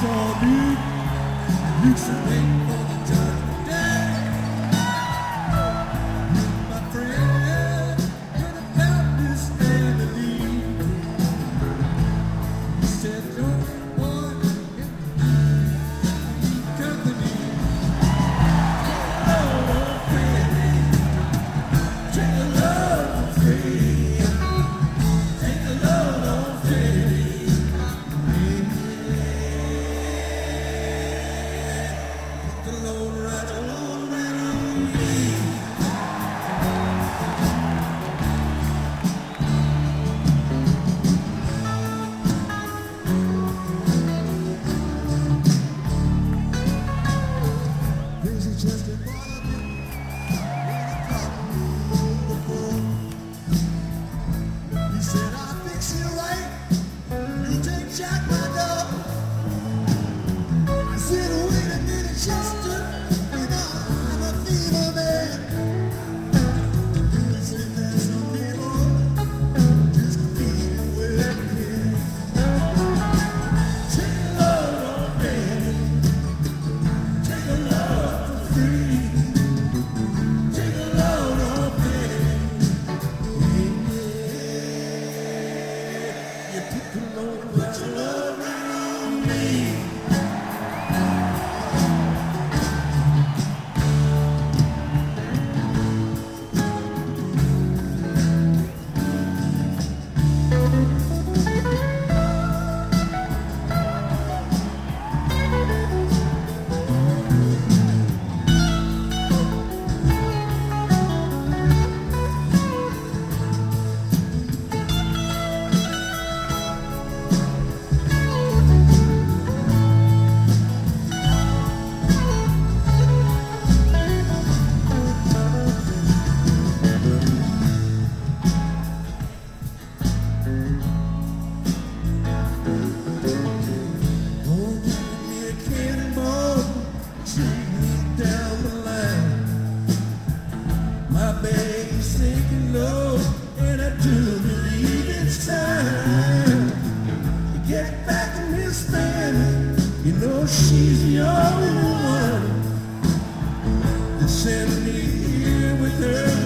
for me. You should wait for the judgment day. You, my friend, could have helped me stand the lead. You said, don't boy, company. Take a load of faith. Take a load of faith. Put the load right on me. This is just a bother. He said, I'll fix it right. You take Jack my dog. I said, wait a minute, Chester. You know, I'm a fever man. He said, there's some people just feed it with me. Take a load on me. Take a load for free. Take a load on me. You put the load around me. Oh, give me a cannonball, shoot me down the line. My bag is sinking low, and I do believe it's time to get back to Miss Fanny. You know she's the only one that sent me here with her.